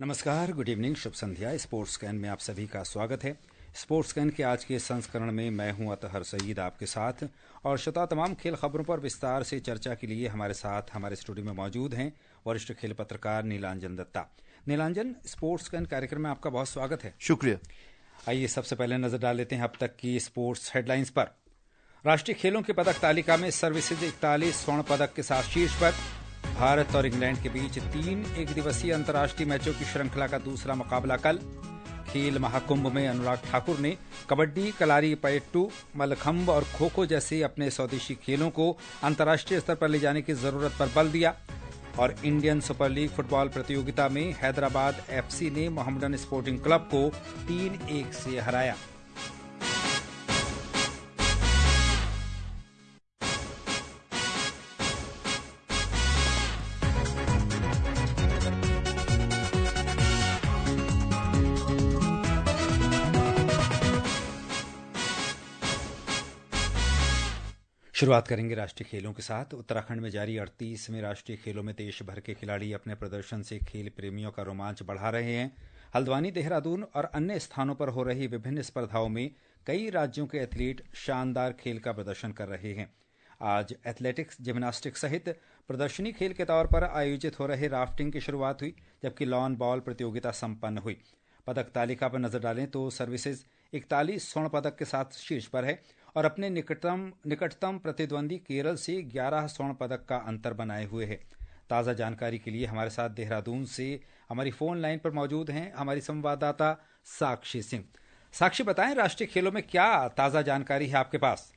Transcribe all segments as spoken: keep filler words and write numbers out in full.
नमस्कार, good evening, शुभ संध्या। स्पोर्ट्स स्कैन में आप सभी का स्वागत है। स्पोर्ट्स स्कैन के आज के संस्करण में मैं हूं अतहर सईद आपके साथ, और श्रोता तमाम खेल खबरों पर विस्तार से चर्चा के लिए हमारे साथ हमारे स्टूडियो में मौजूद हैं वरिष्ठ खेल पत्रकार नीलांजन दत्ता। नीलांजन, स्पोर्ट्स स्कैन कार्यक्रम में आपका बहुत स्वागत है। शुक्रिया। आइए सबसे पहले नजर डाल लेते हैं अब तक की स्पोर्ट्स हेडलाइंस पर। राष्ट्रीय खेलों की पदक तालिका में सर्विसेज इकतालीस स्वर्ण पदक के साथ शीर्ष पर। भारत और इंग्लैंड के बीच तीन एक दिवसीय अंतर्राष्ट्रीय मैचों की श्रृंखला का दूसरा मुकाबला कल। खेल महाकुंभ में अनुराग ठाकुर ने कबड्डी, कलारी पयट्टू, मल्लखंब और खो खो जैसे अपने स्वदेशी खेलों को अंतर्राष्ट्रीय स्तर पर ले जाने की जरूरत पर बल दिया। और इंडियन सुपर लीग फुटबॉल प्रतियोगिता में हैदराबाद एफसी ने मोहम्मडन स्पोर्टिंग क्लब को तीन एक से हराया। शुरुआत करेंगे राष्ट्रीय खेलों के साथ। उत्तराखंड में जारी अड़तीसवें राष्ट्रीय खेलों में देश भर के खिलाड़ी अपने प्रदर्शन से खेल प्रेमियों का रोमांच बढ़ा रहे हैं। हल्द्वानी, देहरादून और अन्य स्थानों पर हो रही विभिन्न स्पर्धाओं में कई राज्यों के एथलीट शानदार खेल का प्रदर्शन कर रहे हैं। आज एथलेटिक्स, जिम्नास्टिक्स सहित प्रदर्शनी खेल के तौर पर आयोजित हो रहे राफ्टिंग की शुरुआत हुई, जबकि लॉन बॉल प्रतियोगिता संपन्न हुई। पदक तालिका पर नजर डालें तो सर्विसेज इकतालीस स्वर्ण पदक के साथ शीर्ष पर है और अपने निकटतम निकटतम प्रतिद्वंदी केरल से ग्यारह स्वर्ण पदक का अंतर बनाए हुए है। ताज़ा जानकारी के लिए हमारे साथ देहरादून से हमारी फोन लाइन पर मौजूद हैं हमारी संवाददाता साक्षी सिंह। साक्षी, बताएं, राष्ट्रीय खेलों में क्या ताज़ा जानकारी है आपके पास?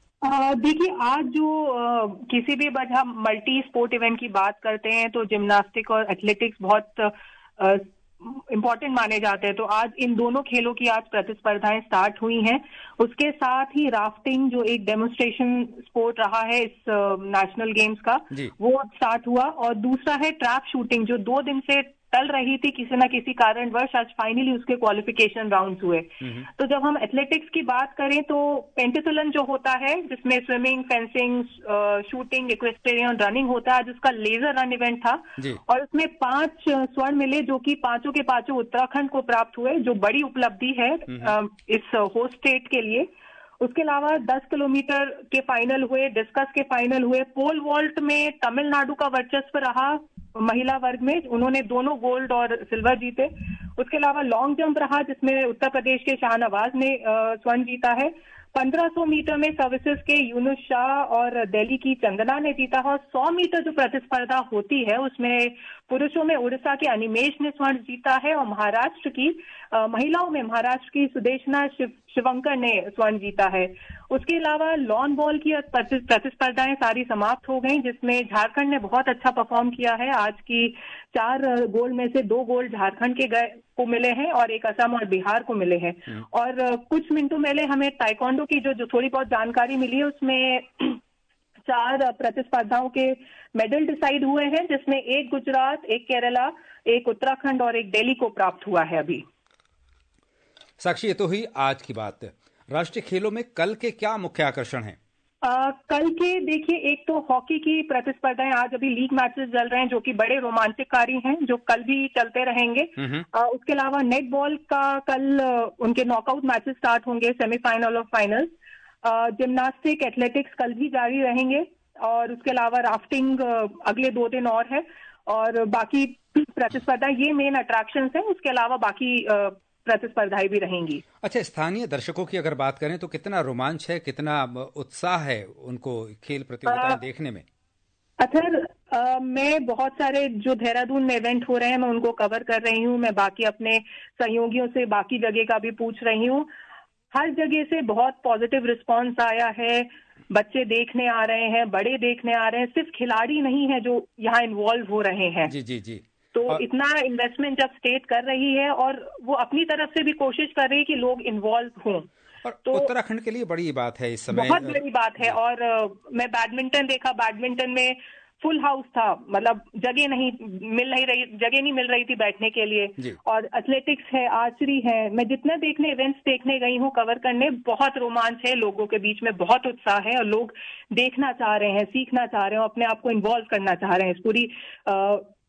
देखिए, आज जो आ, किसी भी वजह मल्टी स्पोर्ट इवेंट की बात करते हैं तो जिम्नास्टिक और एथलेटिक्स बहुत आ, इम्पोर्टेंट माने जाते हैं। तो आज इन दोनों खेलों की आज प्रतिस्पर्धाएं स्टार्ट हुई हैं। उसके साथ ही राफ्टिंग, जो एक डेमोन्स्ट्रेशन स्पोर्ट रहा है इस नेशनल गेम्स का, वो स्टार्ट हुआ। और दूसरा है ट्रैप शूटिंग, जो दो दिन से टल रही थी किसी न किसी कारणवश, आज फाइनली उसके क्वालिफिकेशन राउंड्स हुए। तो जब हम एथलेटिक्स की बात करें तो पेंटाथलन जो होता है, जिसमें swimming, fencing, shooting, equestrian, running होता है, आज उसका लेजर रन इवेंट था और उसमें पांच स्वर्ण मिले, जो कि पांचों के पांचों उत्तराखंड को प्राप्त हुए, जो बड़ी उपलब्धि है इस होस्ट स्टेट के लिए। उसके अलावा दस किलोमीटर के फाइनल हुए, डिस्कस के फाइनल हुए। पोल वॉल्ट में तमिलनाडु का वर्चस्व रहा महिला वर्ग में, उन्होंने दोनों गोल्ड और सिल्वर जीते। उसके अलावा लॉन्ग जंप रहा, जिसमें उत्तर प्रदेश के शाहनवाज ने स्वर्ण जीता है। पंद्रह सौ मीटर में सर्विसेज के यूनुस शाह और दिल्ली की चंदना ने जीता है। और सौ मीटर जो प्रतिस्पर्धा होती है उसमें पुरुषों में उड़ीसा के अनिमेश ने स्वर्ण जीता है और महाराष्ट्र की आ, महिलाओं में महाराष्ट्र की सुदेशना शिव, शिवंकर ने स्वर्ण जीता है। उसके अलावा लॉन बॉल की प्रतिस्पर्धाएं सारी समाप्त हो गई, जिसमें झारखंड ने बहुत अच्छा परफॉर्म किया है। आज की चार गोल्ड में से दो गोल्ड झारखंड के गए को मिले हैं और एक असम और बिहार को मिले हैं। और कुछ मिनटों पहले हमें ताइक्वांडो की जो जो थोड़ी बहुत जानकारी मिली है, उसमें चार प्रतिस्पर्धाओं के मेडल डिसाइड हुए हैं, जिसमें एक गुजरात, एक केरला, एक उत्तराखंड और एक दिल्ली को प्राप्त हुआ है। अभी साक्षी, ये तो हुई आज की बात। राष्ट्रीय खेलों में कल के क्या मुख्य आकर्षण हैं? आ, कल के देखिए, एक तो हॉकी की प्रतिस्पर्धाएं, आज अभी लीग मैचेस चल रहे हैं जो कि बड़े रोमांचकारी हैं, जो कल भी चलते रहेंगे। आ, उसके अलावा नेटबॉल का कल उनके नॉकआउट मैचेस स्टार्ट होंगे, सेमीफाइनल और फाइनल। जिम्नास्टिक, एथलेटिक्स कल भी जारी रहेंगे और उसके अलावा राफ्टिंग अगले दो दिन और है। और बाकी प्रतिस्पर्धाएं ये मेन अट्रैक्शंस हैं। उसके अलावा बाकी प्रतिस्पर्धाएं भी रहेंगी। अच्छा, स्थानीय दर्शकों की अगर बात करें तो कितना रोमांच है, कितना उत्साह है उनको खेल प्रतियोगिताएं देखने में? अथर, आ, मैं बहुत सारे जो देहरादून में इवेंट हो रहे हैं मैं उनको कवर कर रही हूँ। मैं बाकी अपने सहयोगियों से बाकी जगह का भी पूछ रही हूँ। हर जगह से बहुत पॉजिटिव रिस्पांस आया है। बच्चे देखने आ रहे हैं, बड़े देखने आ रहे हैं, सिर्फ खिलाड़ी नहीं है जो यहाँ इन्वॉल्व हो रहे हैं। जी जी जी। तो और इतना इन्वेस्टमेंट जब स्टेट कर रही है और वो अपनी तरफ से भी कोशिश कर रही है कि लोग इन्वॉल्व हों, और तो उत्तराखंड के लिए बड़ी बात है इस समय, बहुत बड़ी बात है। और मैं बैडमिंटन देखा, बैडमिंटन में फुल हाउस था, मतलब जगह नहीं मिल नहीं रही जगह नहीं मिल रही थी बैठने के लिए। और एथलेटिक्स है, आर्चरी है, मैं जितना देखने इवेंट्स देखने गई हूँ कवर करने, बहुत रोमांच है, लोगों के बीच में बहुत उत्साह है और लोग देखना चाह रहे हैं, सीखना चाह रहे हैं, अपने आप को इन्वॉल्व करना चाह रहे हैं इस पूरी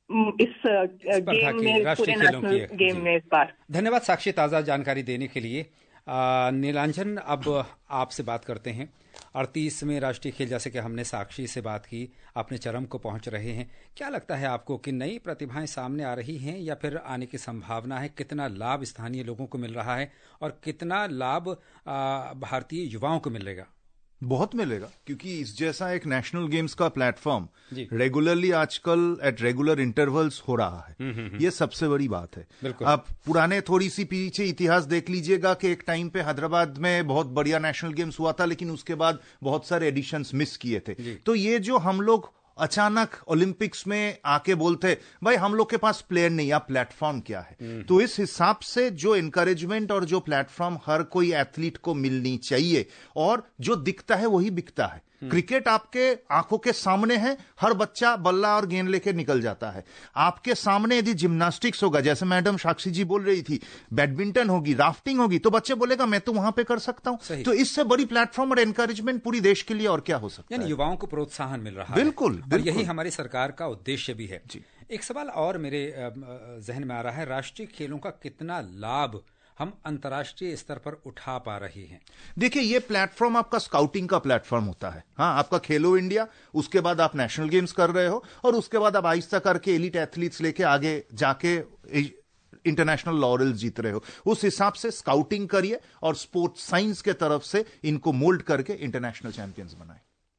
इस गेम में, पूरे नेशनल गेम में इस बार। धन्यवाद साक्षी, ताज़ा जानकारी देने के लिए। नीलांजन, अब आपसे बात करते हैं। अड़तीसवें राष्ट्रीय खेल, जैसे कि हमने साक्षी से बात की, अपने चरम को पहुंच रहे हैं। क्या लगता है आपको कि नई प्रतिभाएं सामने आ रही हैं या फिर आने की संभावना है? कितना लाभ स्थानीय लोगों को मिल रहा है और कितना लाभ भारतीय युवाओं को मिलेगा? बहुत मिलेगा, क्योंकि इस जैसा एक नेशनल गेम्स का प्लेटफॉर्म रेगुलरली आजकल एट रेगुलर इंटरवल्स हो रहा है। ये सबसे बड़ी बात है। आप पुराने थोड़ी सी पीछे इतिहास देख लीजिएगा कि एक टाइम पे हैदराबाद में बहुत बढ़िया नेशनल गेम्स हुआ था, लेकिन उसके बाद बहुत सारे एडिशंस मिस किए थे। तो ये जो हम लोग अचानक ओलंपिक्स में आके बोलते भाई हम लोग के पास प्लेयर नहीं, आप प्लेटफॉर्म क्या है, तो इस हिसाब से जो एनकरेजमेंट और जो प्लेटफॉर्म हर कोई एथलीट को मिलनी चाहिए, और जो दिखता है वही बिकता है। क्रिकेट आपके आंखों के सामने है, हर बच्चा बल्ला और गेंद लेके निकल जाता है। आपके सामने यदि जिम्नास्टिक्स होगा, जैसे मैडम साक्षी जी बोल रही थी, बैडमिंटन होगी, राफ्टिंग होगी, तो बच्चे बोलेगा मैं तो वहां पे कर सकता हूं। तो इससे बड़ी प्लेटफॉर्म और एनकरेजमेंट पूरी देश के लिए और क्या हो सकता है। यानी युवाओं को प्रोत्साहन मिल रहा है। बिल्कुल, और यही हमारी सरकार का उद्देश्य भी है। एक सवाल और मेरे जहन में आ रहा है, राष्ट्रीय खेलों का कितना लाभ हम अंतर्राष्ट्रीय स्तर पर उठा पा रहे हैं? देखिए, ये प्लेटफॉर्म आपका स्काउटिंग का प्लेटफॉर्म होता है। हाँ, आपका खेलो इंडिया, उसके बाद आप नेशनल गेम्स कर रहे हो, और उसके बाद आप आहिस्ता करके एलिट एथलीट्स लेके आगे जाके इंटरनेशनल लॉरेल्स जीत रहे हो। उस हिसाब से स्काउटिंग करिए और स्पोर्ट्स साइंस के तरफ से इनको मोल्ड करके इंटरनेशनल चैंपियंस बनाए।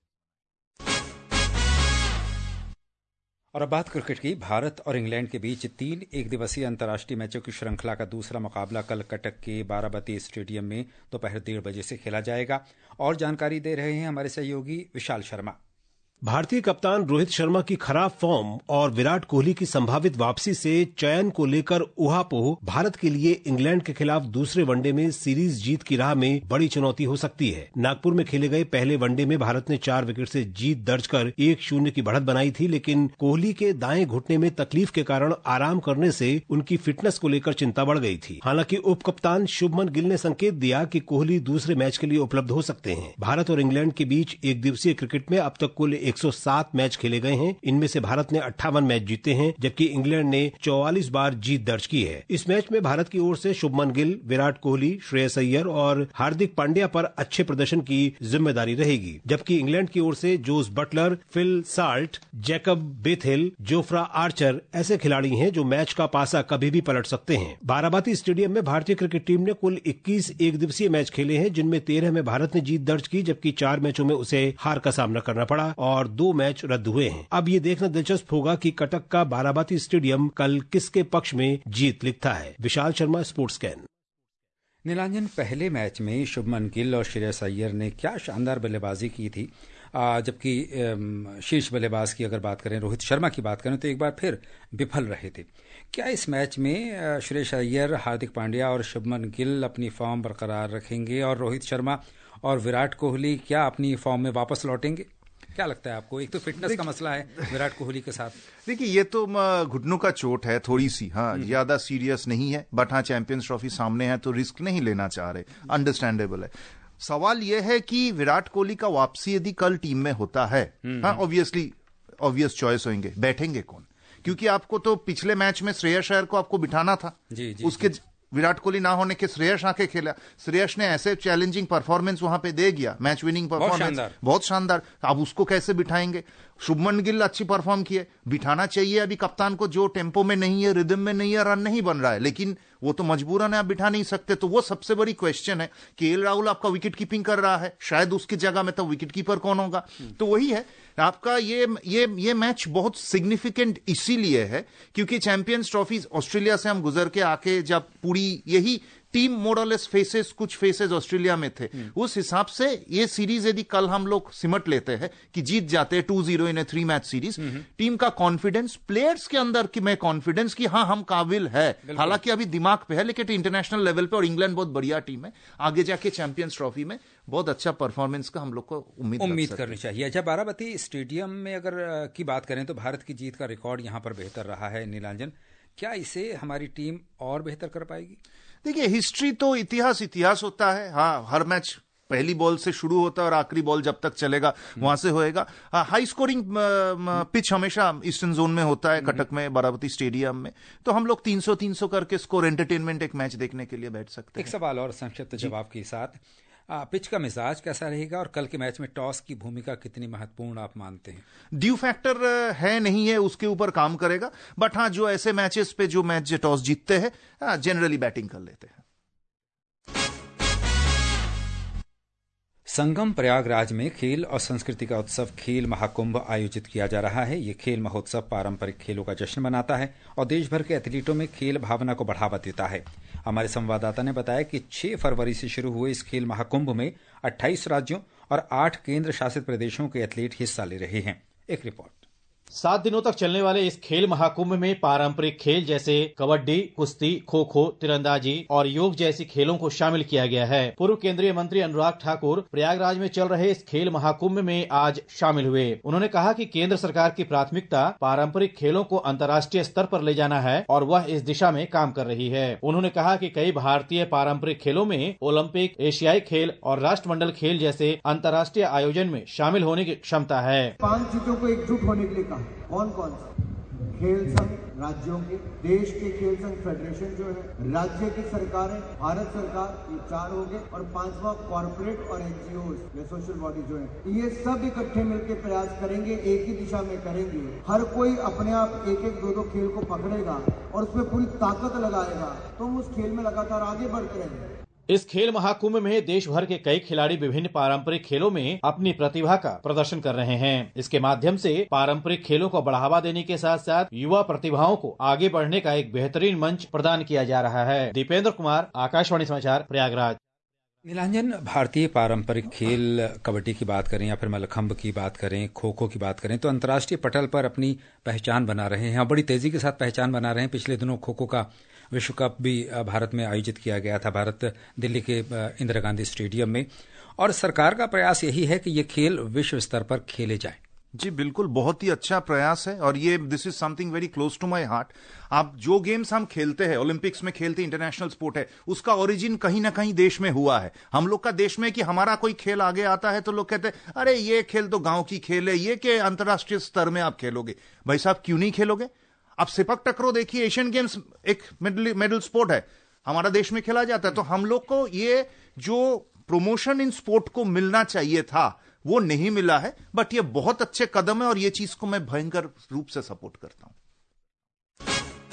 और अब बात क्रिकेट की। भारत और इंग्लैंड के बीच तीन एक दिवसीय अंतर्राष्ट्रीय मैचों की श्रृंखला का दूसरा मुकाबला कल कटक के बाराबती स्टेडियम में दोपहर डेढ़ बजे से खेला जाएगा। और जानकारी दे रहे हैं हमारे सहयोगी विशाल शर्मा। भारतीय कप्तान रोहित शर्मा की खराब फॉर्म और विराट कोहली की संभावित वापसी से चयन को लेकर ऊहापोह भारत के लिए इंग्लैंड के खिलाफ दूसरे वनडे में सीरीज जीत की राह में बड़ी चुनौती हो सकती है। नागपुर में खेले गए पहले वनडे में भारत ने चार विकेट से जीत दर्ज कर एक शून्य की बढ़त बनाई थी, लेकिन कोहली के दाएं घुटने में तकलीफ के कारण आराम करने से उनकी फिटनेस को लेकर चिंता बढ़ गई थी। हालांकि उप कप्तान शुभमन गिल ने संकेत दिया कि कोहली दूसरे मैच के लिए उपलब्ध हो सकते हैं। भारत और इंग्लैंड के बीच एक दिवसीय क्रिकेट में अब तक कुल एक सौ सात मैच खेले गए हैं। इनमें से भारत ने अट्ठावन मैच जीते हैं, जबकि इंग्लैंड ने चौवालीस बार जीत दर्ज की है। इस मैच में भारत की ओर से शुभमन गिल, विराट कोहली, श्रेयस अय्यर और हार्दिक पांड्या पर अच्छे प्रदर्शन की जिम्मेदारी रहेगी, जबकि इंग्लैंड की ओर से Jos Buttler, Phil Salt, Jacob Bethell, Jofra Archer ऐसे खिलाड़ी हैं जो मैच का पासा कभी भी पलट सकते हैं। बाराबाती स्टेडियम में भारतीय क्रिकेट टीम ने कुल इक्कीस एक दिवसीय मैच खेले हैं, जिनमें तेरह में भारत ने जीत दर्ज की, जबकि चार मैचों में उसे हार का सामना करना पड़ा और दो मैच रद्द हुए हैं। अब ये देखना दिलचस्प होगा कि कटक का बाराबाती स्टेडियम कल किसके पक्ष में जीत लिखता है। Vishal Sharma, Sports Scan. नीलांजन, पहले मैच में शुभमन गिल और श्रेयस अय्यर ने क्या शानदार बल्लेबाजी की थी, जबकि शीर्ष बल्लेबाज की अगर बात करें, रोहित शर्मा की बात करें, तो एक बार फिर विफल रहे थे। क्या इस मैच में श्रेयस अय्यर, हार्दिक पांड्या और शुभमन गिल अपनी फॉर्म बरकरार रखेंगे और रोहित शर्मा और विराट कोहली क्या अपनी फॉर्म में वापस लौटेंगे? क्या लगता है आपको? एक तो फिटनेस का मसला है विराट कोहली के साथ। देखिए, ये तो घुटनों का चोट है थोड़ी सी, हाँ ज्यादा सीरियस नहीं है, बट हाँ चैंपियंस ट्रॉफी सामने है तो रिस्क नहीं लेना चाह रहे, अंडरस्टैंडेबल है। सवाल यह है कि विराट कोहली का वापसी यदि कल टीम में होता है, हाँ ऑब्वियसली ऑब्वियस चॉइस होंगे, बैठेंगे कौन? क्योंकि आपको तो पिछले मैच में श्रेयस अय्यर को आपको बिठाना था, जी, जी, उसके जी। विराट कोहली ना होने के श्रेयस आके खेला, श्रेयस ने ऐसे चैलेंजिंग परफॉर्मेंस वहां पे दे गया, मैच विनिंग परफॉर्मेंस बहुत शानदार। अब उसको कैसे बिठाएंगे? शुभमन गिल अच्छी परफॉर्म किए, बिठाना चाहिए अभी कप्तान को, जो टेम्पो में नहीं है, रिदम में नहीं है, रन नहीं बन रहा है, लेकिन वो तो मजबूरन है, आप बिठा नहीं सकते। तो वो सबसे बड़ी क्वेश्चन है कि एल राहुल आपका विकेट कीपिंग कर रहा है, शायद उसकी जगह में तो विकेट कीपर कौन होगा? तो वही है आपका ये ये ये मैच बहुत सिग्निफिकेंट इसीलिए है क्योंकि चैंपियंस ट्रॉफी ऑस्ट्रेलिया से हम गुजर के आके जब पूरी यही टीम मोरलेस फेसेस कुछ फेसेस ऑस्ट्रेलिया में थे, उस हिसाब से ये सीरीज यदि कल हम लोग सिमट लेते हैं कि जीत जाते हैं two zero in a three match series, team का कॉन्फिडेंस, प्लेयर्स के अंदर की मैं कॉन्फिडेंस कि हाँ हम काबिल है, हालांकि अभी दिमाग पे है, लेकिन इंटरनेशनल लेवल पे और इंग्लैंड बहुत बढ़िया टीम है, आगे जाके चैंपियंस ट्रॉफी में बहुत अच्छा परफॉर्मेंस का हम लोग को उम्मीद उम्मीद करनी चाहिए। अच्छा, बाराबती स्टेडियम में अगर की बात करें तो भारत की जीत का रिकॉर्ड यहां पर बेहतर रहा है। नीलांजन, क्या इसे हमारी टीम और बेहतर कर पाएगी? देखिए, हिस्ट्री तो इतिहास इतिहास होता है, हाँ हर मैच पहली बॉल से शुरू होता है और आखिरी बॉल जब तक चलेगा वहां से होएगा। हाई स्कोरिंग पिच हमेशा ईस्टर्न जोन में होता है, कटक में, बाराबती स्टेडियम में, तो हम लोग तीन सौ तीन सौ करके स्कोर एंटरटेनमेंट एक मैच देखने के लिए बैठ सकते हैं। एक सवाल और संक्षिप्त जवाब के साथ, पिच का मिजाज कैसा रहेगा और कल के मैच में टॉस की भूमिका कितनी महत्वपूर्ण आप मानते हैं? ड्यू फैक्टर है नहीं है, उसके ऊपर काम करेगा, बट हाँ जो ऐसे मैचेस पे जो मैच टॉस जीतते हैं जनरली बैटिंग कर लेते हैं। संगम प्रयागराज में खेल और संस्कृति का उत्सव खेल महाकुंभ आयोजित किया जा रहा है। ये खेल महोत्सव पारंपरिक खेलों का जश्न मनाता है और देश भर के एथलीटों में खेल भावना को बढ़ावा देता है। हमारे संवाददाता ने बताया कि छह फरवरी से शुरू हुए इस खेल महाकुंभ में अट्ठाईस राज्यों और आठ केंद्र शासित प्रदेशों के एथलीट हिस्सा ले रहे हैं। एक रिपोर्ट। सात दिनों तक चलने वाले इस खेल महाकुंभ में पारंपरिक खेल जैसे कबड्डी, कुश्ती, खो खो, तीरंदाजी और योग जैसी खेलों को शामिल किया गया है। पूर्व केंद्रीय मंत्री अनुराग ठाकुर प्रयागराज में चल रहे इस खेल महाकुंभ में आज शामिल हुए। उन्होंने कहा कि केंद्र सरकार की प्राथमिकता पारंपरिक खेलों को अंतर्राष्ट्रीय स्तर पर ले जाना है और वह इस दिशा में काम कर रही है। उन्होंने कहा कि कई भारतीय पारंपरिक खेलों में ओलंपिक, एशियाई खेल और राष्ट्रमंडल खेल जैसे अंतर्राष्ट्रीय आयोजन में शामिल होने की क्षमता है। पांच चीजों को एकजुट होने के लिए कहा, कौन कौन से? खेल संघ राज्यों के, देश के खेल संघ फेडरेशन जो है, राज्य की सरकारें, भारत सरकार, ये चार हो गए, और पांचवा कॉर्पोरेट और एनजीओ या सोशल बॉडी जो है, ये सब इकट्ठे मिलकर प्रयास करेंगे, एक ही दिशा में करेंगे। हर कोई अपने आप एक एक दो दो खेल को पकड़ेगा और उसमें पूरी ताकत लगाएगा तो हम उस खेल में लगातार आगे बढ़ते रहेंगे। इस खेल महाकुंभ में देश भर के कई खिलाड़ी विभिन्न पारंपरिक खेलों में अपनी प्रतिभा का प्रदर्शन कर रहे हैं। इसके माध्यम से पारंपरिक खेलों को बढ़ावा देने के साथ साथ युवा प्रतिभाओं को आगे बढ़ने का एक बेहतरीन मंच प्रदान किया जा रहा है। दीपेंद्र कुमार, आकाशवाणी समाचार, प्रयागराज। नीलांजन, भारतीय पारंपरिक खेल कबड्डी की बात करें या फिर मल्लखंब की बात करें, खो खो की बात करें, तो अंतर्राष्ट्रीय पटल पर अपनी पहचान बना रहे हैं और बड़ी तेजी के साथ पहचान बना रहे हैं। पिछले दिनों खो खो का विश्व कप भी भारत में आयोजित किया गया था, भारत दिल्ली के इंदिरा गांधी स्टेडियम में, और सरकार का प्रयास यही है कि ये खेल विश्व स्तर पर खेले जाएं। जी बिल्कुल, बहुत ही अच्छा प्रयास है और ये this is something very close to my heart. आप जो गेम्स हम खेलते हैं, ओलंपिक्स में खेलते, इंटरनेशनल स्पोर्ट है, उसका ओरिजिन कहीं ना कहीं देश में हुआ है। हम लोग का देश में कि हमारा कोई खेल आगे आता है तो लोग कहते हैं अरे ये खेल तो गांव की खेल है, ये कि अंतर्राष्ट्रीय स्तर में आप खेलोगे। भाई साहब क्यों नहीं खेलोगे? आप सिपक टकरो देखिए, एशियन गेम्स एक मेडल मेडल स्पोर्ट है, हमारा देश में खेला जाता है। तो हम लोग को ये जो प्रमोशन इन स्पोर्ट को मिलना चाहिए था वो नहीं मिला है, बट ये बहुत अच्छे कदम है और ये चीज को मैं भयंकर रूप से सपोर्ट करता हूं।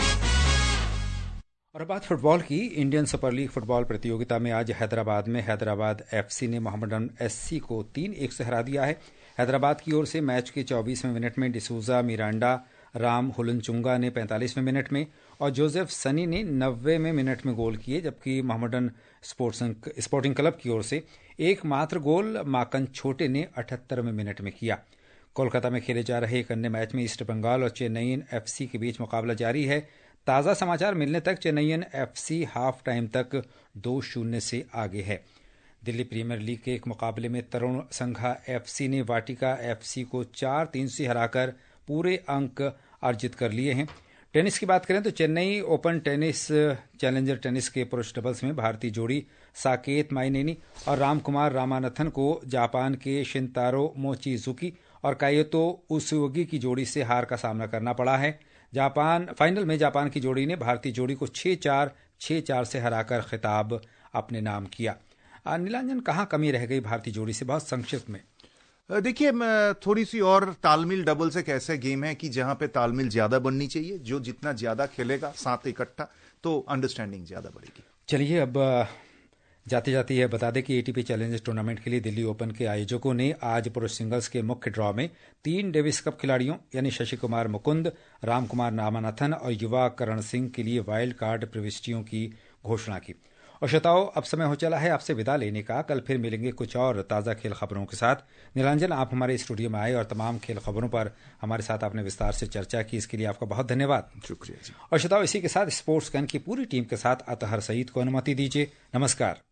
और बात फुटबॉल की, इंडियन सुपर लीग फुटबॉल प्रतियोगिता में आज हैदराबाद में हैदराबाद एफसी ने मोहम्मडन एससी को तीन एक से हरा दिया है। हैदराबाद की ओर से मैच के चौबीसवें मिनट में डिसूजा मिरांडा, राम हुलनचुंगा ने पैंतालीसवें मिनट में और जोसेफ सनी ने नब्बेवें मिनट में गोल किए, जबकि मोहम्मडन स्पोर्टिंग क्लब की ओर से एकमात्र गोल माकन छोटे ने अठहत्तरवें मिनट में किया। कोलकाता में खेले जा रहे एक अन्य मैच में ईस्ट बंगाल और चेन्नईयन एफसी के बीच मुकाबला जारी है। ताज़ा समाचार मिलने तक चेन्नईयन एफसी हाफ टाइम तक दो शून्य से आगे है। दिल्ली प्रीमियर लीग के एक मुकाबले में तरुण संघा एफसी ने वाटिका एफसी को चार तीन से हराकर पूरे अंक अर्जित कर लिए हैं। टेनिस की बात करें तो Chennai Open tennis challenger tennis के पुरुष डबल्स में भारतीय जोड़ी साकेत माइनेनी और रामकुमार रामानाथन को जापान के शिंतारो मोचिजुकी और कायोतो उसुगी की जोड़ी से हार का सामना करना पड़ा है। जापान फाइनल में जापान की जोड़ी ने भारतीय जोड़ी को छह चार छह चार से हराकर खिताब अपने नाम किया। नीलांजन, कहाँ कमी रह गई भारतीय जोड़ी से? बहुत संक्षिप्त में देखिए, थोड़ी सी और तालमेल। डबल्स एक ऐसे गेम है कि जहां पे तालमेल ज्यादा बननी चाहिए, जो जितना ज्यादा खेलेगा साथ इकट्ठा तो अंडरस्टैंडिंग ज्यादा बढ़ेगी। चलिए अब जाते जाते यह बता दें कि एटीपी चैलेंजर्स टूर्नामेंट के लिए दिल्ली ओपन के आयोजकों ने आज पुरुष सिंगल्स के मुख्य ड्रॉ में तीन डेविस कप खिलाड़ियों यानी शशि कुमार मुकुंद, रामकुमार रामानाथन और युवा करण सिंह के लिए वाइल्ड कार्ड प्रविष्टियों की घोषणा की। और श्रोताओं, अब समय हो चला है आपसे विदा लेने का। कल फिर मिलेंगे कुछ और ताज़ा खेल खबरों के साथ। नीलांजन, आप हमारे स्टूडियो में आए और तमाम खेल खबरों पर हमारे साथ आपने विस्तार से चर्चा की, इसके लिए आपका बहुत धन्यवाद। शुक्रिया जी। और श्रोताओं, इसी के साथ स्पोर्ट्स गन की पूरी टीम के साथ अतहर सईद को अनुमति दीजिए। नमस्कार।